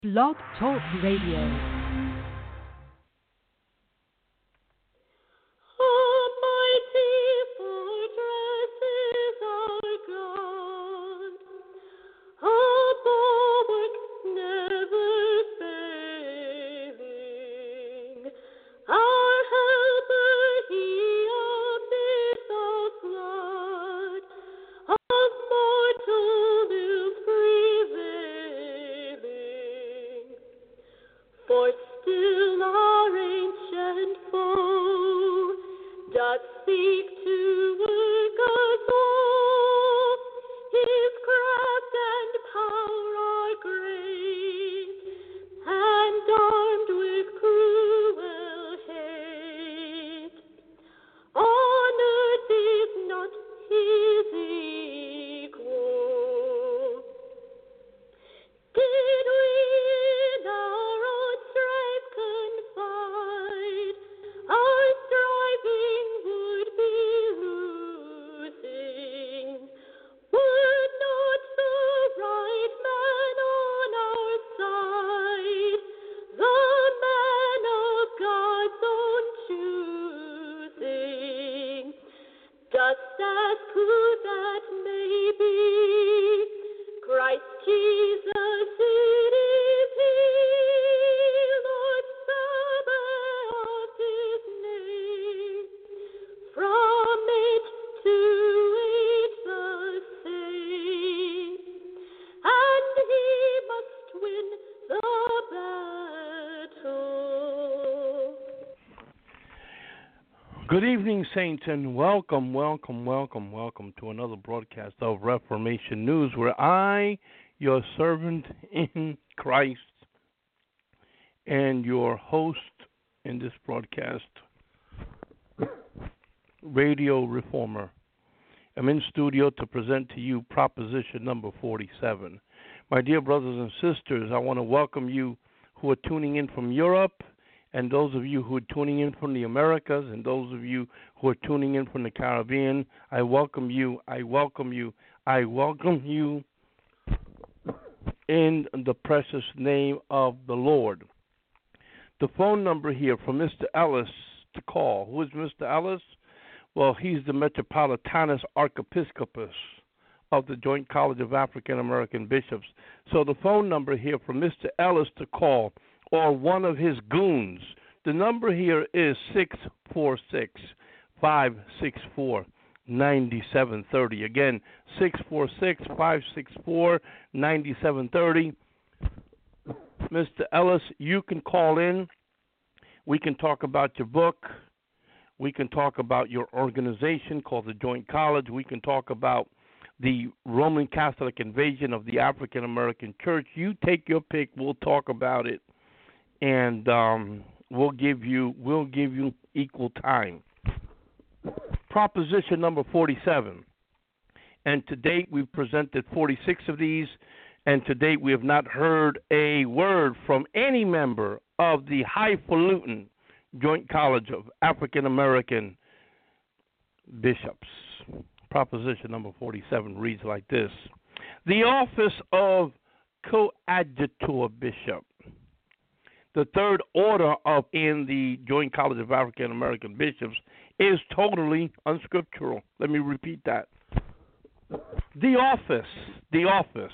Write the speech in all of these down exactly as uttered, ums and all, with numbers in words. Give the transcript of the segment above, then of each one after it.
Blog Talk Radio. Good evening, Saints, and welcome, welcome, welcome, welcome to another broadcast of Reformation News, where I, your servant in Christ, and your host in this broadcast, Radio Reformer, am in studio to present to you proposition number forty-seven. My dear brothers and sisters, I want to welcome you who are tuning in from Europe, and those of you who are tuning in from the Americas, and those of you who are tuning in from the Caribbean. I welcome you, I welcome you, I welcome you in the precious name of the Lord. The phone number here for Mister Ellis to call. Who is Mister Ellis? Well, he's the Metropolitanus Archiepiscopus of the Joint College of African American Bishops. So the phone number here for Mister Ellis to call, or one of his goons. The number here is six four six, five six four, nine seven three zero. Again, six four six, five six four, nine seven three zero. Mister Ellis, you can call in. We can talk about your book. We can talk about your organization called the Joint College. We can talk about the Roman Catholic invasion of the African American Church. You take your pick. We'll talk about it. And um, we'll give you we'll give you equal time. Proposition number forty-seven. And to date, we've presented forty-six of these. And to date, we have not heard a word from any member of the highfalutin Joint College of African American Bishops. Proposition number forty-seven reads like this: the office of coadjutor bishop, the third order of in the Joint College of African American Bishops, is totally unscriptural. Let me repeat that. The office, the office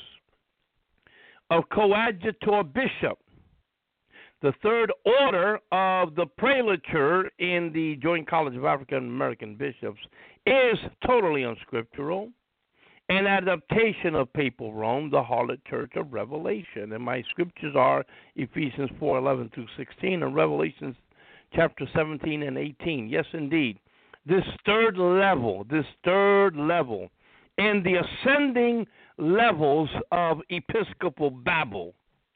of coadjutor bishop, the third order of the prelature in the Joint College of African American Bishops, is totally unscriptural. An adaptation of Papal Rome, the harlot church of Revelation. And my scriptures are Ephesians four eleven through sixteen and Revelations chapter seventeen and eighteen. Yes, indeed. This third level, this third level, in the ascending levels of Episcopal Babel.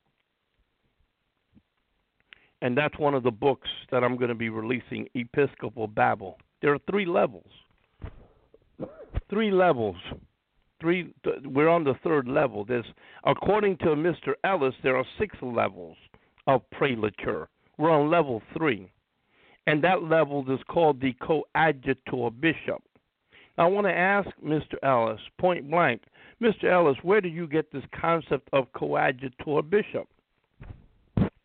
And that's one of the books that I'm going to be releasing, Episcopal Babel. There are three levels. Three levels. Three, we're on the third level. There's, according to Mister Ellis, there are six levels of prelature. We're on level three. And that level is called the coadjutor bishop. I want to ask Mister Ellis, point blank, Mister Ellis, where do you get this concept of coadjutor bishop?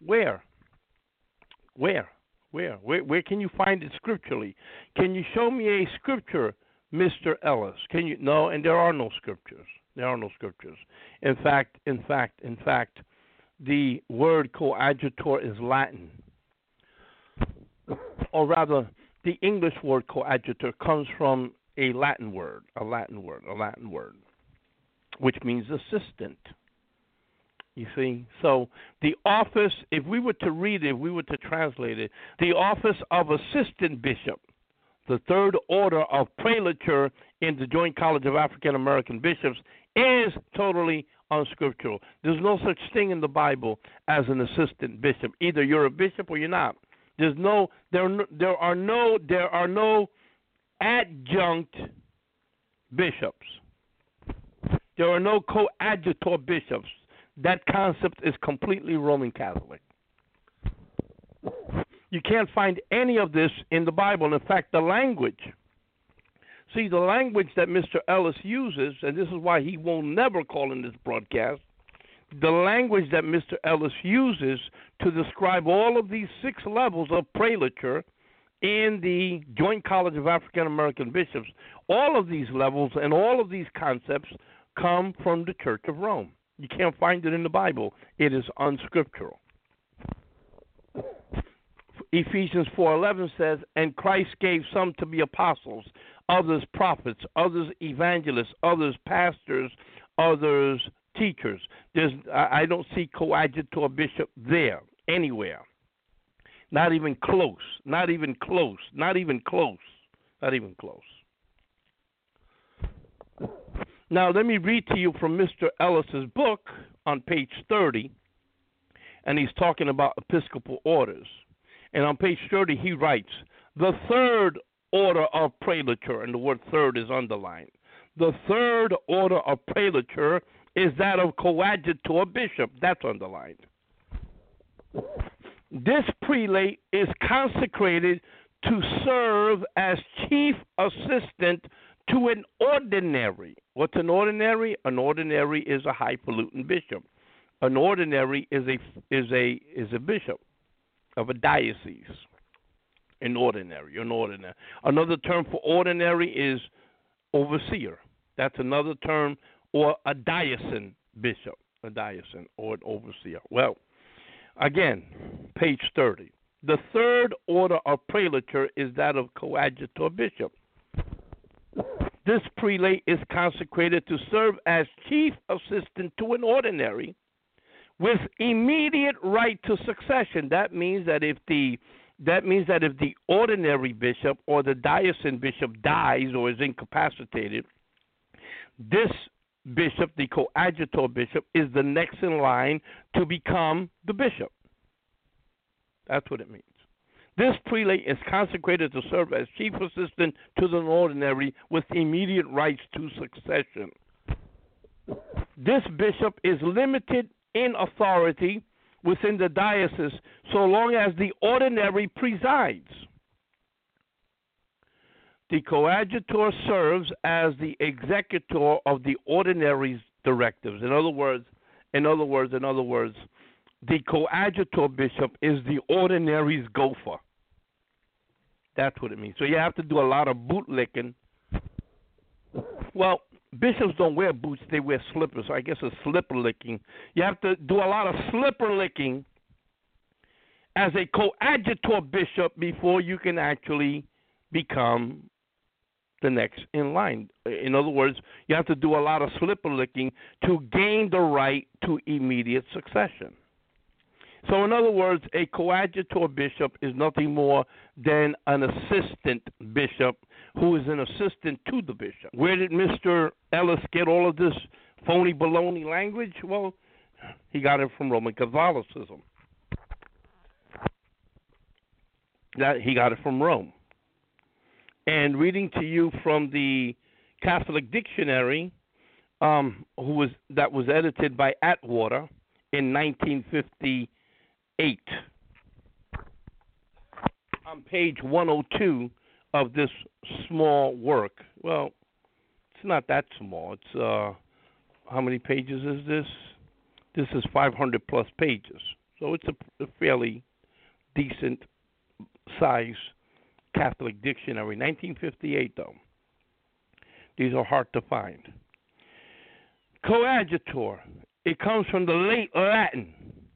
Where? Where? Where? Where? Where can you find it scripturally? Can you show me a scripture, Mister Ellis? Can you? No, and there are no scriptures. There are no scriptures. In fact, in fact, in fact, the word coadjutor is Latin, or rather, the English word coadjutor comes from a Latin word, a Latin word, a Latin word, which means assistant. You see? So the office, if we were to read it, if we were to translate it, the office of assistant bishop, the third order of prelature in the Joint College of African American Bishops, is totally unscriptural. There's no such thing in the Bible as an assistant bishop. Either you're a bishop or you're not. There's no there are no, there are no there are no adjunct bishops. There are no coadjutor bishops. That concept is completely Roman Catholic. You can't find any of this in the Bible. In fact, the language, see, the language that Mister Ellis uses, and this is why he will never call in this broadcast, the language that Mister Ellis uses to describe all of these six levels of prelature in the Joint College of African American Bishops, all of these levels and all of these concepts come from the Church of Rome. You can't find it in the Bible. It is unscriptural. Ephesians four eleven says, and Christ gave some to be apostles, others prophets, others evangelists, others pastors, others teachers. There's, I don't see coadjutor bishop there anywhere. Not even close. Not even close. Not even close. Not even close. Now, let me read to you from Mister Ellis's book on page thirty, and he's talking about Episcopal orders. And on page thirty, he writes, the third order of prelature, and the word third is underlined. The third order of prelature is that of coadjutor bishop. That's underlined. This prelate is consecrated to serve as chief assistant to an ordinary. What's an ordinary? An ordinary is a highfalutin bishop. An ordinary is a is a is a bishop of a diocese. An ordinary, an ordinary. Another term for ordinary is overseer. That's another term, or a diocesan bishop, a diocesan or an overseer. Well, again, page thirty. The third order of prelature is that of coadjutor bishop. This prelate is consecrated to serve as chief assistant to an ordinary with immediate right to succession. That means that if the that means that if the ordinary bishop or the diocesan bishop dies or is incapacitated, this bishop, the coadjutor bishop, is the next in line to become the bishop. That's what it means. This prelate is consecrated to serve as chief assistant to the ordinary with immediate rights to succession. This bishop is limited in authority within the diocese so long as the ordinary presides. The coadjutor serves as the executor of the ordinary's directives. In other words, in other words, in other words, the coadjutor bishop is the ordinary's gopher. That's what it means. So you have to do a lot of boot licking. Well, bishops don't wear boots, they wear slippers. So I guess it's slipper licking. You have to do a lot of slipper licking as a coadjutor bishop before you can actually become the next in line. In other words, you have to do a lot of slipper licking to gain the right to immediate succession. So in other words, a coadjutor bishop is nothing more than an assistant bishop who is an assistant to the bishop. Where did Mister Ellis get all of this phony baloney language? Well, he got it from Roman Catholicism. That he got it from Rome. And reading to you from the Catholic Dictionary, um, who was that was edited by Atwater in nineteen fifty-eight. On page one oh two of this small work. Well, it's not that small. It's uh, how many pages is this? This is five hundred plus pages. So it's a, a fairly decent size Catholic dictionary. nineteen fifty-eight, though. These are hard to find. Coadjutor. It comes from the late Latin.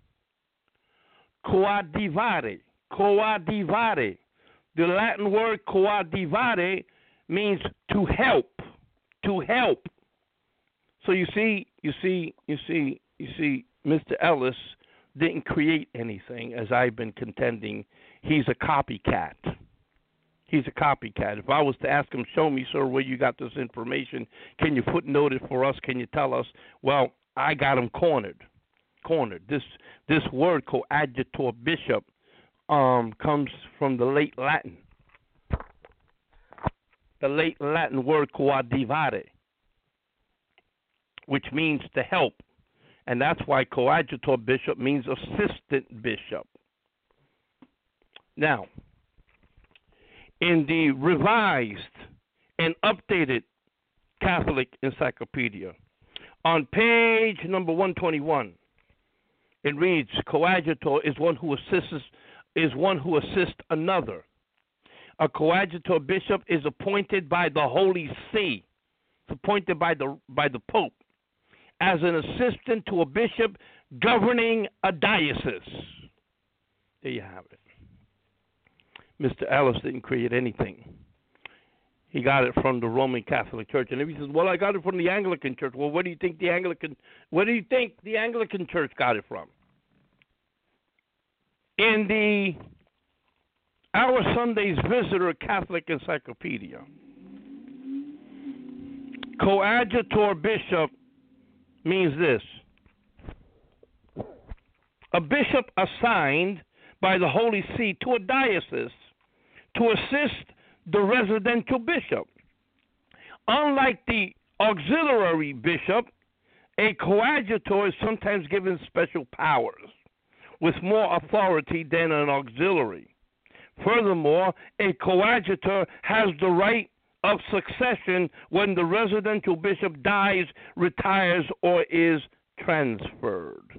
Coadjuvare. Coadjuvare. The Latin word coadjuvare means to help. To help. So you see, you see, you see, you see, Mister Ellis didn't create anything, as I've been contending. He's a copycat. He's a copycat. If I was to ask him, show me, sir, where you got this information, can you footnote it for us? Can you tell us? Well, I got him cornered. Cornered. This this word, coadjutor, bishop, um, comes from the late Latin. The late Latin word coadjuvare, which means to help. And that's why coadjutor bishop means assistant bishop. Now, in the revised and updated Catholic Encyclopedia, on page number one twenty-one, it reads, coadjutor is one who assists is one who assists another. A coadjutor bishop is appointed by the Holy See. It's appointed by the by the Pope as an assistant to a bishop governing a diocese. There you have it. Mister Ellis didn't create anything. He got it from the Roman Catholic Church. And if he says, well, I got it from the Anglican Church. Well, where do you think the Anglican where do you think the Anglican Church got it from? In the Our Sunday's Visitor Catholic Encyclopedia, coadjutor bishop means this: a bishop assigned by the Holy See to a diocese to assist the residential bishop. Unlike the auxiliary bishop, a coadjutor is sometimes given special powers with more authority than an auxiliary. Furthermore, a coadjutor has the right of succession when the residential bishop dies, retires, or is transferred.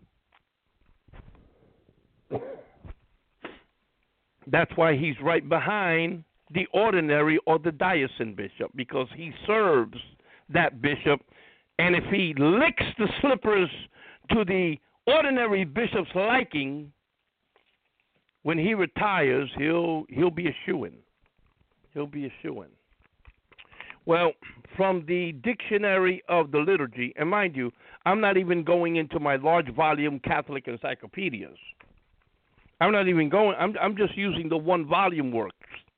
That's why he's right behind the ordinary or the diocesan bishop, because he serves that bishop, and if he licks the slippers to the ordinary bishop's liking, when he retires, he'll he'll be a shoo-in. He'll be a shoo-in. Well, from the Dictionary of the Liturgy, and mind you, I'm not even going into my large volume Catholic encyclopedias. I'm not even going. I'm I'm just using the one volume works.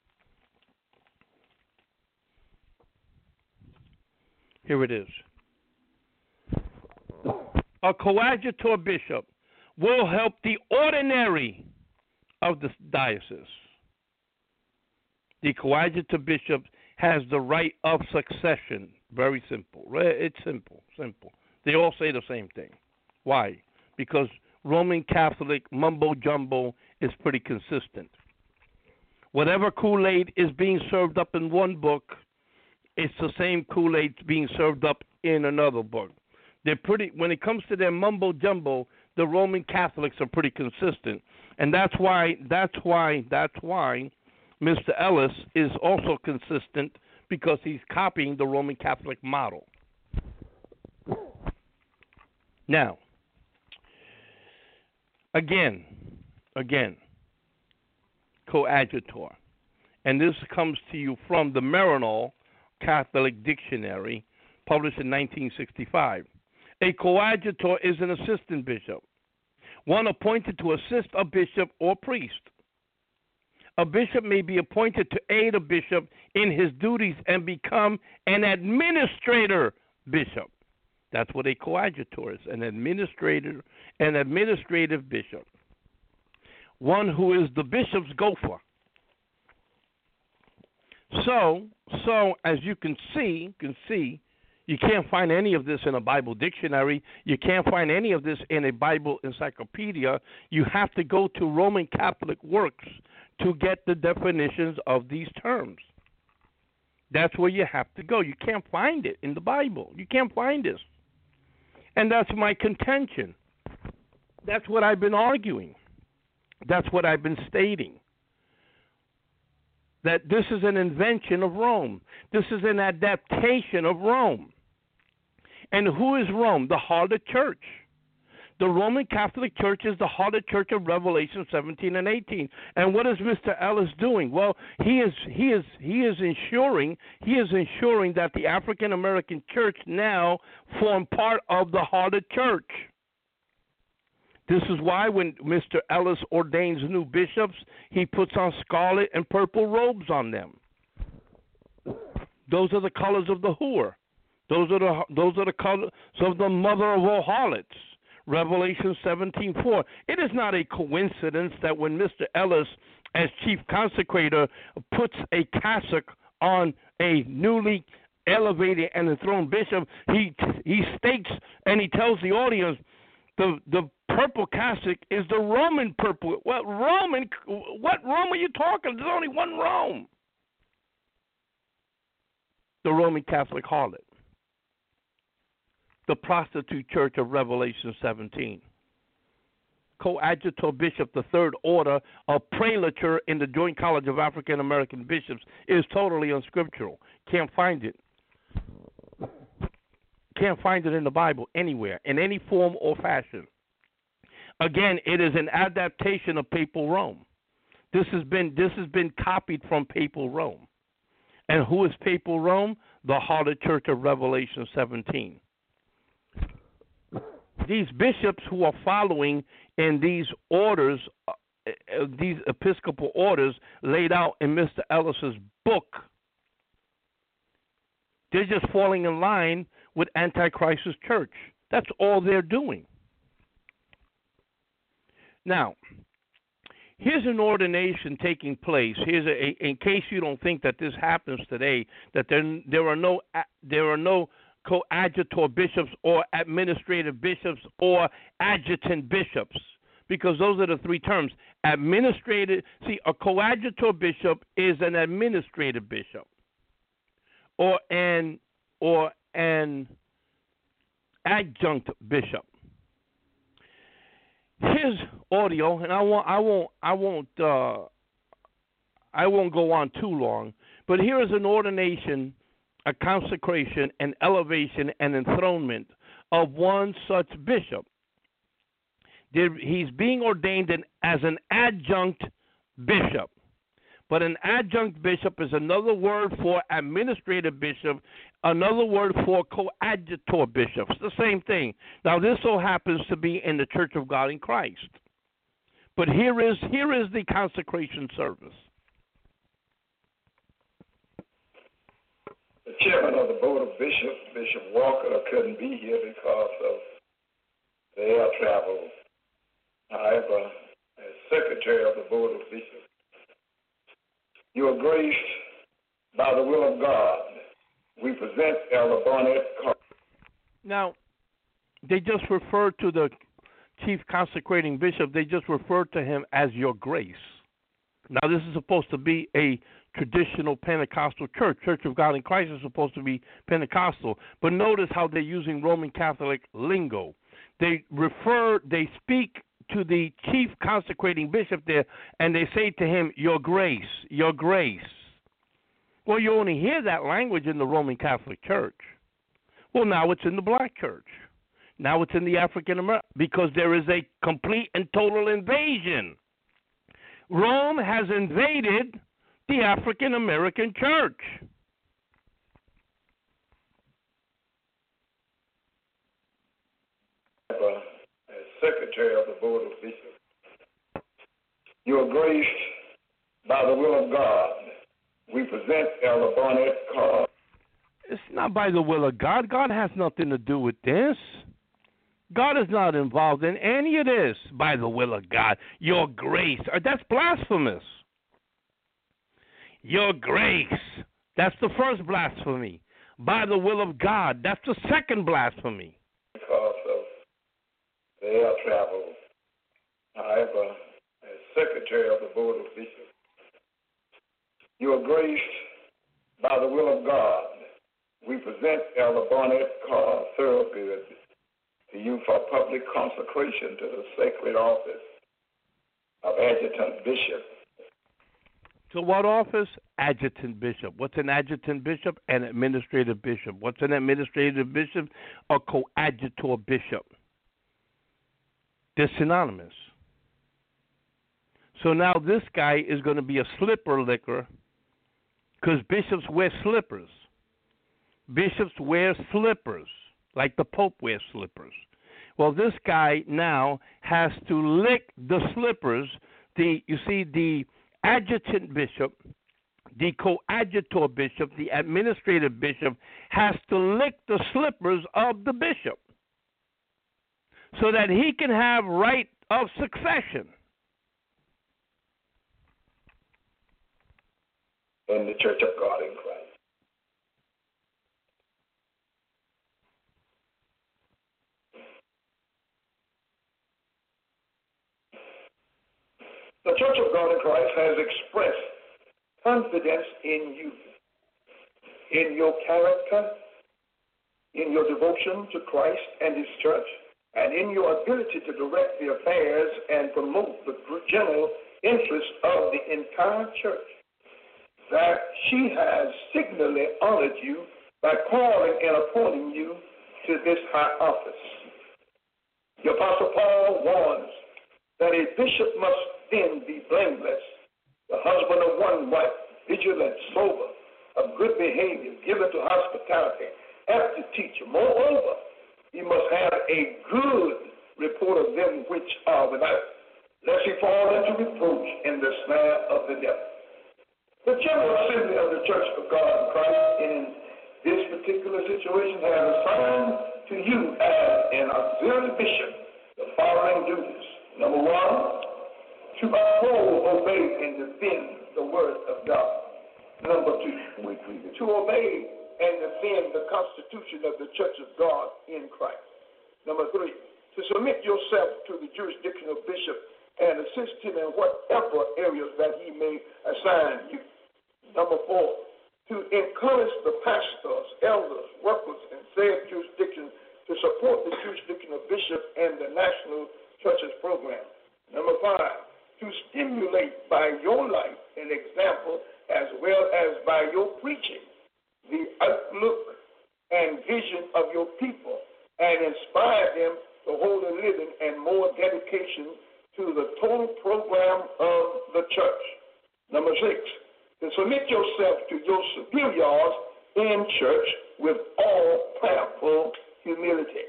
Here it is. A coadjutor bishop will help the ordinary of the diocese. The coadjutor bishop has the right of succession. Very simple. It's simple, simple. They all say the same thing. Why? Because Roman Catholic mumbo-jumbo is pretty consistent. Whatever Kool-Aid is being served up in one book, it's the same Kool-Aid being served up in another book. They're pretty, when it comes to their mumbo-jumbo, the Roman Catholics are pretty consistent. And that's why, that's why, that's why Mister Ellis is also consistent, because he's copying the Roman Catholic model. Now, again, again, coadjutor. And this comes to you from the Maryknoll Catholic Dictionary, published in nineteen sixty-five. A coadjutor is an assistant bishop, one appointed to assist a bishop or priest. A bishop may be appointed to aid a bishop in his duties and become an administrator bishop. That's what a coadjutor is, an administrator, an administrative bishop. One who is the bishop's gopher. So, so as you can see, can see, you can't find any of this in a Bible dictionary. You can't find any of this in a Bible encyclopedia. You have to go to Roman Catholic works to get the definitions of these terms. That's where you have to go. You can't find it in the Bible. You can't find this. And that's my contention. That's what I've been arguing. That's what I've been stating. That this is an invention of Rome. This is an adaptation of Rome. And who is Rome? The harlot church. The Roman Catholic Church is the harlot church of Revelation seventeen and eighteen. And what is Mister Ellis doing? Well, he is he is he is ensuring he is ensuring that the African American church now form part of the harlot church. This is why when Mister Ellis ordains new bishops, he puts on scarlet and purple robes on them. Those are the colors of the whore. Those are the those are the colors of the mother of all harlots. Revelation seventeen four. It is not a coincidence that when Mister Ellis, as chief consecrator, puts a cassock on a newly elevated and enthroned bishop, he he states and he tells the audience the the purple cassock is the Roman purple. What Roman? What Rome are you talking? There's only one Rome. The Roman Catholic harlot. The prostitute church of Revelation seventeen. Coadjutor Bishop, the third order of prelature in the Joint College of African American Bishops, is totally unscriptural. Can't find it. Can't find it in the Bible anywhere, in any form or fashion. Again, it is an adaptation of Papal Rome. This has been this has been copied from Papal Rome. And who is Papal Rome? The harlot church of Revelation seventeen. These bishops who are following in these orders, uh, these episcopal orders laid out in Mister Ellis's book, they're just falling in line with Antichrist's church. That's all they're doing. Now, here's an ordination taking place. Here's a, a in case you don't think that this happens today, that there there are no there are no coadjutor bishops or administrative bishops or adjutant bishops, because those are the three terms. Administrative, see, a coadjutor bishop is an administrative bishop, or an or an adjunct bishop. Here's audio, and I won't, I won't, I won't, uh, I won't go on too long. But here is an ordination, a consecration, an elevation, and enthronement of one such bishop. He's being ordained as an adjunct bishop. But an adjunct bishop is another word for administrative bishop, another word for coadjutor bishop. It's the same thing. Now, this so happens to be in the Church of God in Christ. But here is here is the consecration service. The chairman of the Board of Bishops, Bishop Walker, couldn't be here because of the air travel. However, as secretary of the Board of Bishops, you are graced by the will of God. We present Elder Barnett Carter. Now, they just refer to the chief consecrating bishop, they just refer to him as your grace. Now, this is supposed to be a traditional Pentecostal church. Church of God in Christ is supposed to be Pentecostal. But notice how they're using Roman Catholic lingo. They refer, they speak to the chief consecrating bishop there, and they say to him, your grace, your grace. Well, you only hear that language in the Roman Catholic Church. Well, now it's in the black church. Now it's in the African American, because there is a complete and total invasion. Rome has invaded the African American church. As secretary of the Board of Bishops, you are graced by the will of God. We present Elder Barnett Carter. It's not by the will of God. God has nothing to do with this. God is not involved in any of this by the will of God. Your grace. That's blasphemous. Your grace. That's the first blasphemy. By the will of God. That's the second blasphemy. Because of the air travel. However, as secretary of the Board of Bishops, you are graced by the will of God. We present Elder Barnett Carr Thorogood, to you for public consecration to the sacred office of adjutant bishop. To what office? Adjutant bishop. What's an adjutant bishop? An administrative bishop. What's an administrative bishop? A coadjutor bishop. They're synonymous. So now this guy is going to be a slipper licker because bishops wear slippers. Bishops wear slippers, like the Pope wears slippers. Well, this guy now has to lick the slippers. The you see, the adjutant bishop, the coadjutor bishop, the administrative bishop has to lick the slippers of the bishop so that he can have right of succession. In the Church of God in Christ. The Church of God in Christ has expressed confidence in you, in your character, in your devotion to Christ and His church, and in your ability to direct the affairs and promote the general interest of the entire church, that she has signally honored you by calling and appointing you to this high office. The Apostle Paul warns that a bishop must then be blameless, the husband of one wife, vigilant, sober, of good behavior, given to hospitality, apt to teach. Moreover, he must have a good report of them which are without, lest he fall into reproach in the snare of the devil. The General Assembly of the Church of God in Christ in this particular situation has assigned to you as an auxiliary bishop the following duties. Number one, to uphold, obey, and defend the Word of God. Number two, to obey and defend the Constitution of the Church of God in Christ. Number three, to submit yourself to the jurisdiction of bishop and assist him in whatever areas that he may assign you. Number four, to encourage the pastors, elders, workers, and said jurisdiction to support the jurisdiction of bishop and the national churches program. Number five, to stimulate by your life and example as well as by your preaching the outlook and vision of your people and inspire them to holy living and more dedication to the total program of the church. Number six, to submit yourself to your superiors in church with all prayerful humility.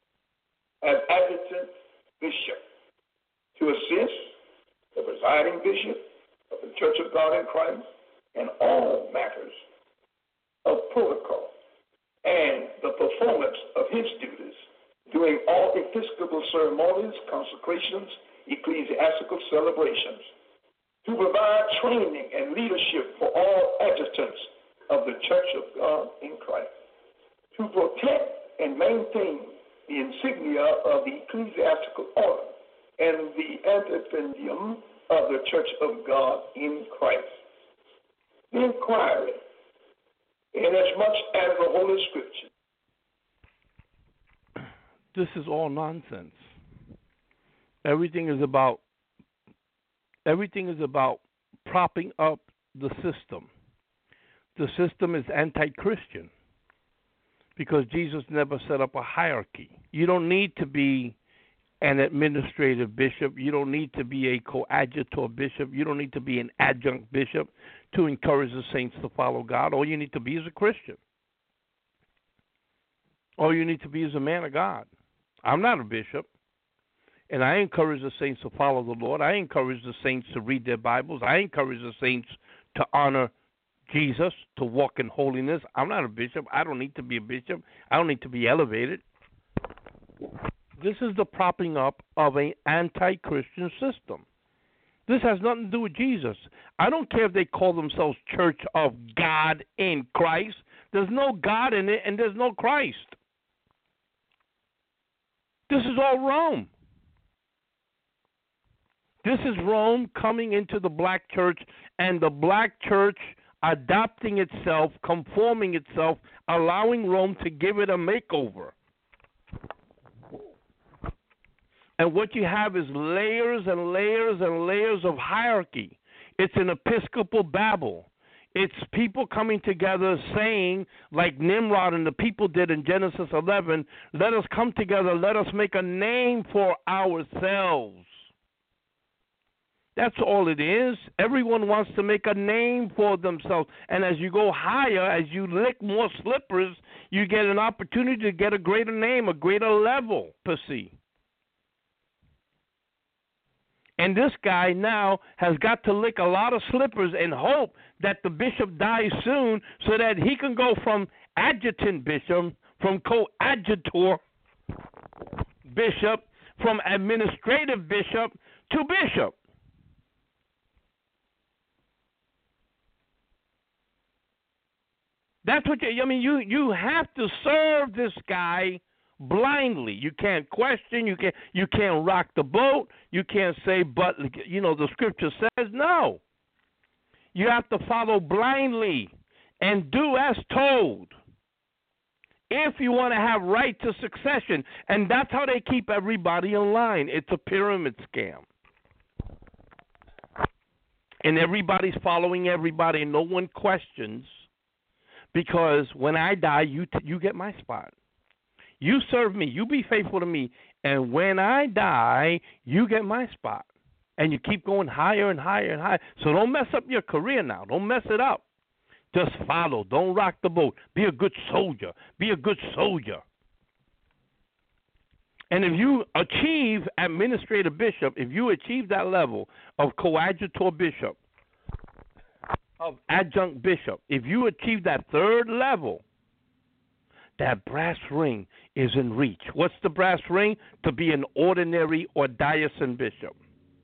As adjutant bishop, to assist the presiding bishop of the Church of God in Christ in all matters of protocol and the performance of his duties during all episcopal ceremonies, consecrations, ecclesiastical celebrations, to provide training and leadership for all adjutants of the Church of God in Christ, to protect and maintain the insignia of the ecclesiastical order and the antipendium of the Church of God in Christ. The inquiry, inasmuch as the Holy Scripture. This is all nonsense. Everything is about everything is about propping up the system. The system is anti-Christian because Jesus never set up a hierarchy. You don't need to be an administrative bishop. You don't need to be a coadjutor bishop. You don't need to be an adjunct bishop to encourage the saints to follow God. All you need to be is a Christian. All you need to be is a man of God. I'm not a bishop, and I encourage the saints to follow the Lord. I encourage the saints to read their Bibles. I encourage the saints to honor Jesus, to walk in holiness. I'm not a bishop. I don't need to be a bishop. I don't need to be elevated. This is the propping up of an anti-Christian system. This has nothing to do with Jesus. I don't care if they call themselves Church of God in Christ. There's no God in it, and there's no Christ. This is all Rome. This is Rome coming into the black church, and the black church adopting itself, conforming itself, allowing Rome to give it a makeover. And what you have is layers and layers and layers of hierarchy. It's an Episcopal Babel. It's people coming together saying, like Nimrod and the people did in Genesis eleven, let us come together, let us make a name for ourselves. That's all it is. Everyone wants to make a name for themselves. And as you go higher, as you lick more slippers, you get an opportunity to get a greater name, a greater level, per se. And this guy now has got to lick a lot of slippers and hope that the bishop dies soon so that he can go from adjutant bishop, from coadjutor bishop, from administrative bishop to bishop. That's what you, I mean, you, you have to serve this guy blindly. You can't question, you can't you can't rock the boat, you can't say, but you know, the scripture says no. You have to follow blindly and do as told if you want to have right to succession. And that's how they keep everybody in line. It's a pyramid scam. And everybody's following everybody and no one questions, because when I die, you t- you get my spot. You serve me. You be faithful to me. And when I die, you get my spot. And you keep going higher and higher and higher. So don't mess up your career now. Don't mess it up. Just follow. Don't rock the boat. Be a good soldier. Be a good soldier. And if you achieve administrative bishop, if you achieve that level of coadjutor bishop, of adjunct bishop, if you achieve that third level, that brass ring is in reach. What's the brass ring? To be an ordinary or diocesan bishop.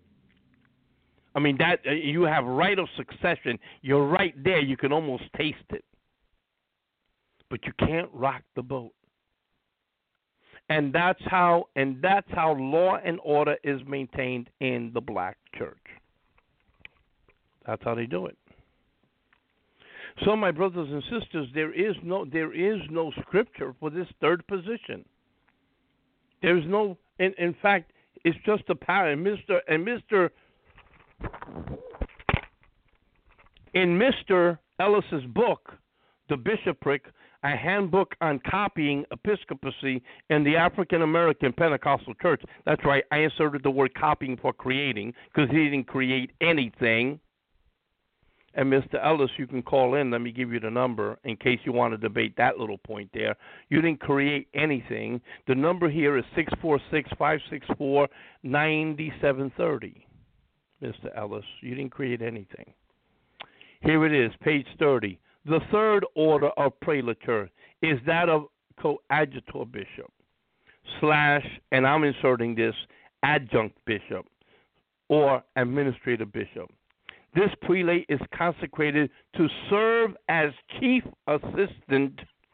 I mean, that uh, you have right of succession. You're right there. You can almost taste it. But you can't rock the boat. And that's how and that's how law and order is maintained in the black church. That's how they do it. So, my brothers and sisters, there is no there is no scripture for this third position. There's no, in, in fact, it's just a power. And Mister and Mister in Mister Ellis's book, The Bishopric, a handbook on copying episcopacy in the African American Pentecostal Church. That's right. I inserted the word copying for creating, because he didn't create anything. And Mister Ellis, you can call in. Let me give you the number in case you want to debate that little point there. You didn't create anything. The number here is six four six, five six four, nine seven three zero. Mister Ellis, you didn't create anything. Here it is, page thirty. The third order of prelature is that of coadjutor bishop slash, and I'm inserting this, adjunct bishop or administrative bishop. This prelate is consecrated to serve as chief assistant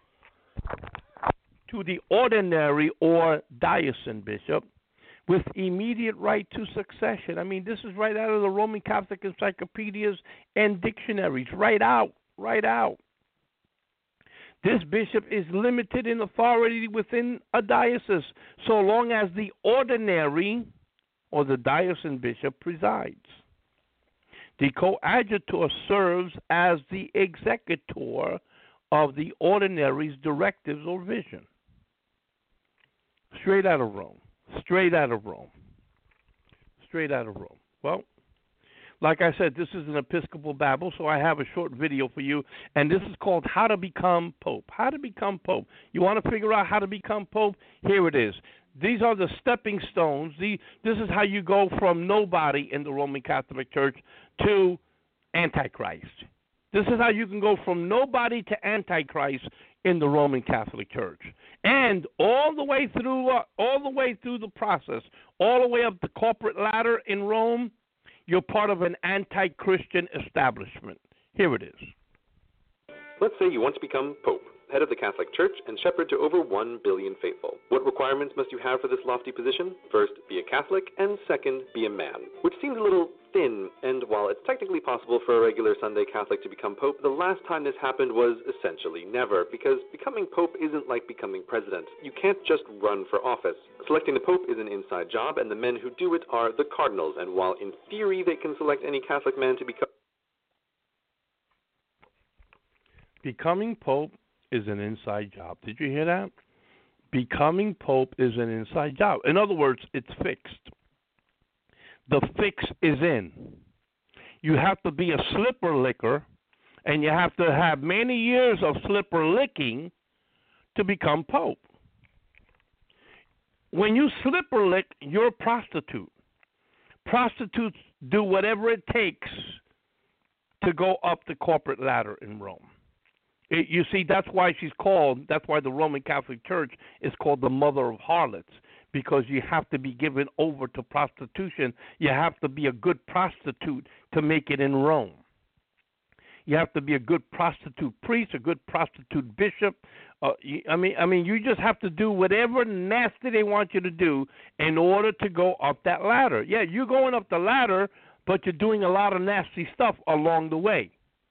to the ordinary or diocesan bishop with immediate right to succession. I mean, this is right out of the Roman Catholic encyclopedias and dictionaries, right out, right out. This bishop is limited in authority within a diocese so long as the ordinary or the diocesan bishop presides. The coadjutor serves as the executor of the ordinary's directives or vision. Straight out of Rome. Straight out of Rome. Straight out of Rome. Well, like I said, this is an Episcopal Babel, so I have a short video for you, and this is called How to Become Pope. How to Become Pope. You want to figure out how to become Pope? Here it is. These are the stepping stones. The, this is how you go from nobody in the Roman Catholic Church to Antichrist. This is how you can go from nobody to Antichrist in the Roman Catholic Church, and all the way through, uh, all the way through the process, all the way up the corporate ladder in Rome. You're part of an anti-Christian establishment. Here it is. Let's say you want to become Pope, head of the Catholic Church, and shepherd to over one billion faithful. What requirements must you have for this lofty position? First, be a Catholic, and second, be a man, which seemed a little thin, and while it's technically possible for a regular Sunday Catholic to become Pope, the last time this happened was essentially never, because becoming Pope isn't like becoming president. You can't just run for office. Selecting the Pope is an inside job, and the men who do it are the cardinals, and while in theory they can select any Catholic man to become Becoming Pope is an inside job. Did you hear that? Becoming Pope is an inside job. In other words, it's fixed. The fix is in. You have to be a slipper licker, and you have to have many years of slipper licking to become Pope. When you slipper lick, you're a prostitute. Prostitutes do whatever it takes to go up the corporate ladder in Rome. It, you see, that's why she's called, that's why the Roman Catholic Church is called the mother of harlots, because you have to be given over to prostitution. You have to be a good prostitute to make it in Rome. You have to be a good prostitute priest, a good prostitute bishop. Uh, you, I mean, I mean, you just have to do whatever nasty they want you to do in order to go up that ladder. Yeah, you're going up the ladder, but you're doing a lot of nasty stuff along the way.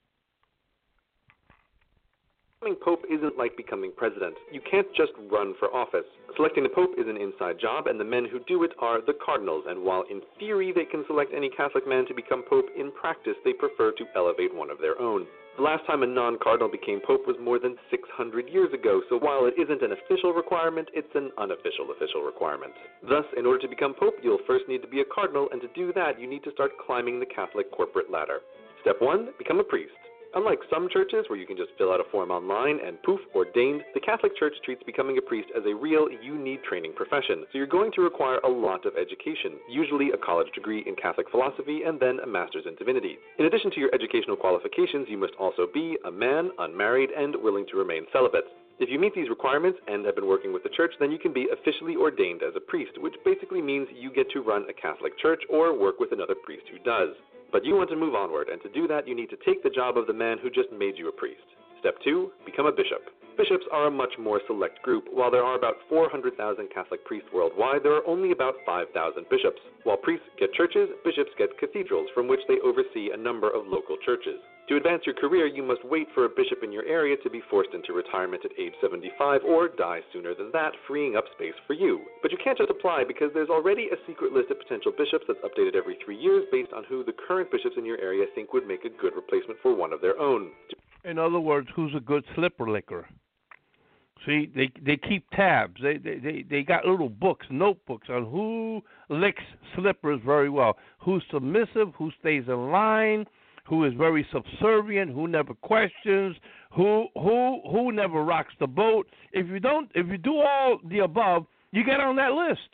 Becoming Pope isn't like becoming president. You can't just run for office. Selecting the Pope is an inside job, and the men who do it are the cardinals, and while in theory they can select any Catholic man to become Pope, in practice they prefer to elevate one of their own. The last time a non-cardinal became Pope was more than six hundred years ago, so while it isn't an official requirement, it's an unofficial official requirement. Thus, in order to become Pope, you'll first need to be a cardinal, and to do that, you need to start climbing the Catholic corporate ladder. Step one, become a priest. Unlike some churches where you can just fill out a form online and poof, ordained, the Catholic Church treats becoming a priest as a real, you-need-training profession. So you're going to require a lot of education, usually a college degree in Catholic philosophy and then a master's in divinity. In addition to your educational qualifications, you must also be a man, unmarried, and willing to remain celibate. If you meet these requirements and have been working with the church, then you can be officially ordained as a priest, which basically means you get to run a Catholic church or work with another priest who does. But you want to move onward, and to do that, you need to take the job of the man who just made you a priest. Step two, become a bishop. Bishops are a much more select group. While there are about four hundred thousand Catholic priests worldwide, there are only about five thousand bishops. While priests get churches, bishops get cathedrals, from which they oversee a number of local churches. To advance your career, you must wait for a bishop in your area to be forced into retirement at age seventy-five or die sooner than that, freeing up space for you. But you can't just apply, because there's already a secret list of potential bishops that's updated every three years based on who the current bishops in your area think would make a good replacement for one of their own. In other words, who's a good slipper licker? See, they they keep tabs. They, they they they got little books, notebooks on who licks slippers very well, who's submissive, who stays in line, who is very subservient, who never questions, who who who never rocks the boat. If you don't, if you do all the above, you get on that list.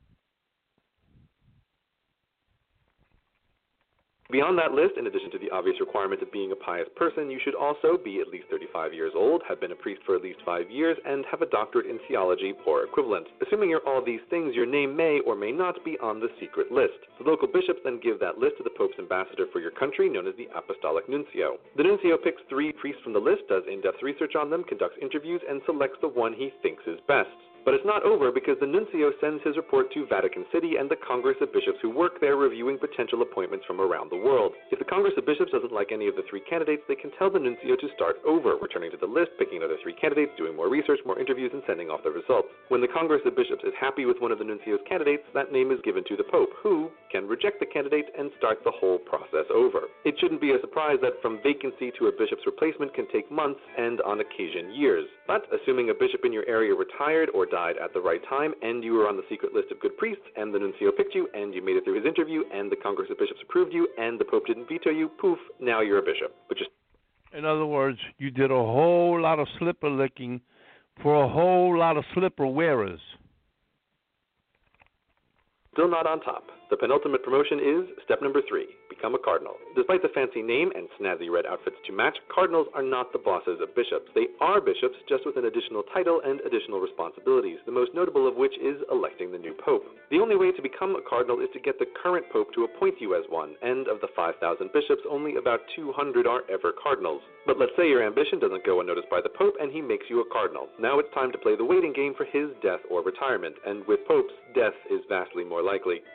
Beyond that list, in addition to the obvious requirement of being a pious person, you should also be at least thirty-five years old, have been a priest for at least five years, and have a doctorate in theology or equivalent. Assuming you're all these things, your name may or may not be on the secret list. The local bishops then give that list to the Pope's ambassador for your country, known as the Apostolic Nuncio. The Nuncio picks three priests from the list, does in-depth research on them, conducts interviews, and selects the one he thinks is best. But it's not over, because the Nuncio sends his report to Vatican City and the Congress of Bishops who work there, reviewing potential appointments from around the world. If the Congress of Bishops doesn't like any of the three candidates, they can tell the Nuncio to start over, returning to the list, picking another three candidates, doing more research, more interviews, and sending off the results. When the Congress of Bishops is happy with one of the Nuncio's candidates, that name is given to the Pope, who can reject the candidate and start the whole process over. It shouldn't be a surprise that from vacancy to a bishop's replacement can take months and, on occasion, years. But assuming a bishop in your area retired or died at the right time, and you were on the secret list of good priests, and the Nuncio picked you, and you made it through his interview, and the Congress of Bishops approved you, and the Pope didn't veto you, poof, now you're a bishop. But just in other words, you did a whole lot of slipper licking for a whole lot of slipper wearers. Still not on top. The penultimate promotion is step number three, become a cardinal. Despite the fancy name and snazzy red outfits to match, cardinals are not the bosses of bishops. They are bishops, just with an additional title and additional responsibilities, the most notable of which is electing the new pope. The only way to become a cardinal is to get the current pope to appoint you as one, and of the five thousand bishops, only about two hundred are ever cardinals. But let's say your ambition doesn't go unnoticed by the pope and he makes you a cardinal. Now it's time to play the waiting game for his death or retirement, and with popes, death is vastly more likely. When either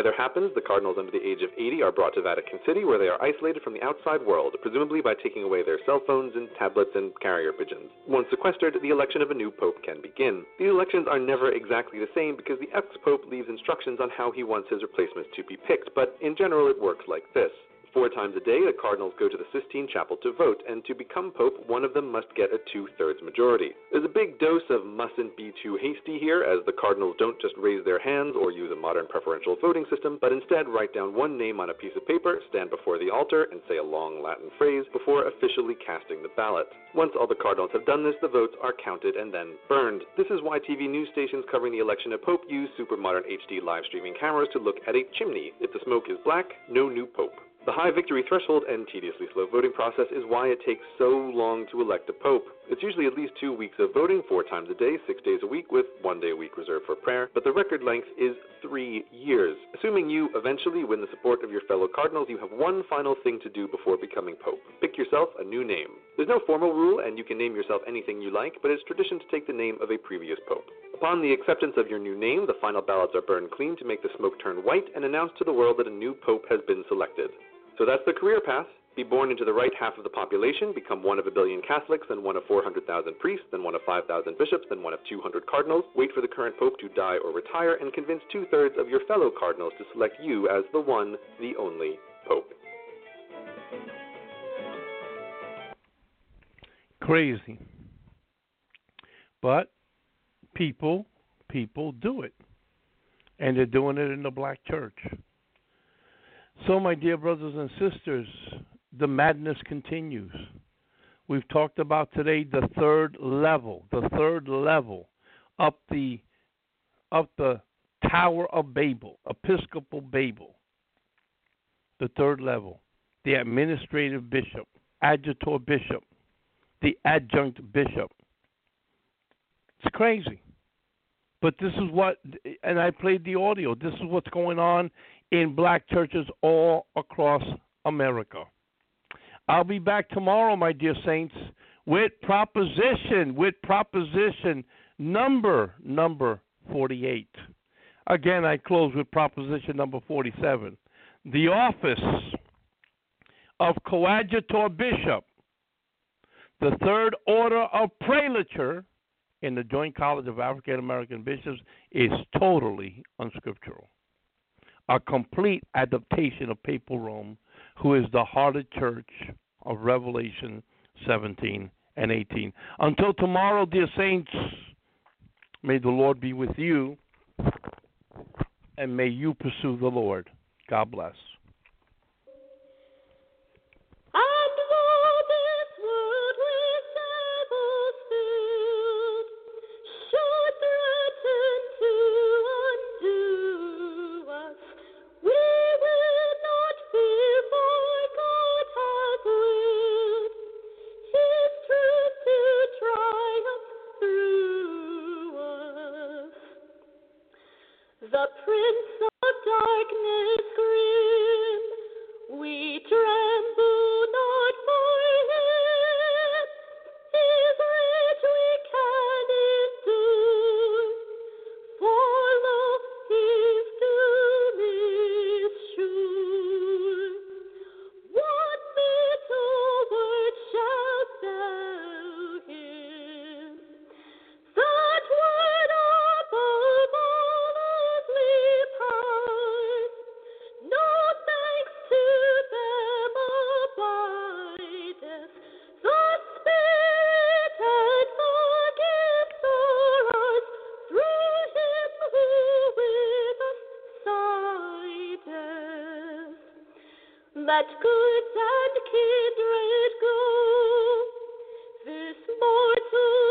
either happens, the cardinals under the age of eighty are brought to Vatican City, where they are isolated from the outside world, presumably by taking away their cell phones and tablets and carrier pigeons. Once sequestered, the election of a new pope can begin. These elections are never exactly the same because the ex-pope leaves instructions on how he wants his replacements to be picked, but in general it works like this. Four times a day, the cardinals go to the Sistine Chapel to vote, and to become pope, one of them must get a two-thirds majority. There's a big dose of mustn't be too hasty here, as the cardinals don't just raise their hands or use a modern preferential voting system, but instead write down one name on a piece of paper, stand before the altar, and say a long Latin phrase before officially casting the ballot. Once all the cardinals have done this, the votes are counted and then burned. This is why T V news stations covering the election of Pope use super modern H D live streaming cameras to look at a chimney. If the smoke is black, no new pope. The high victory threshold and tediously slow voting process is why it takes so long to elect a pope. It's usually at least two weeks of voting, four times a day, six days a week, with one day a week reserved for prayer, but the record length is three years. Assuming you eventually win the support of your fellow cardinals, you have one final thing to do before becoming pope. Pick yourself a new name. There's no formal rule, and you can name yourself anything you like, but it's tradition to take the name of a previous pope. Upon the acceptance of your new name, the final ballots are burned clean to make the smoke turn white and announce to the world that a new pope has been selected. So that's the career path. Be born into the right half of the population, become one of a billion Catholics, then one of four hundred thousand priests, then one of five thousand bishops, then one of two hundred cardinals, wait for the current pope to die or retire, and convince two-thirds of your fellow cardinals to select you as the one, the only pope. Crazy. But people, people do it. And they're doing it in the black church. So, my dear brothers and sisters, the madness continues. We've talked about today the third level, the third level up the up the Tower of Babel, Episcopal Babel. The third level, the administrative bishop, adjutor bishop, the adjunct bishop. It's crazy. But this is what, and I played the audio, this is what's going on in black churches all across America. I'll be back tomorrow, my dear saints, with proposition, with proposition number, number forty-eight. Again, I close with proposition number forty-seven. The office of coadjutor bishop, the third order of prelature in the Joint College of African American Bishops, is totally unscriptural. A complete adaptation of Papal Rome, who is the hearted church of Revelation seventeen and eighteen. Until tomorrow, dear saints, may the Lord be with you, and may you pursue the Lord. God bless. The Prince of Darkness grim, we tremble not for him. His rage we can endure, for lo, his doom is sure. What little word shalt thou him? That word above all earthly powers, no thanks to them abideth. The Spirit and forgives all ours through him who with us sideth. Let goods and kindred go, this mortal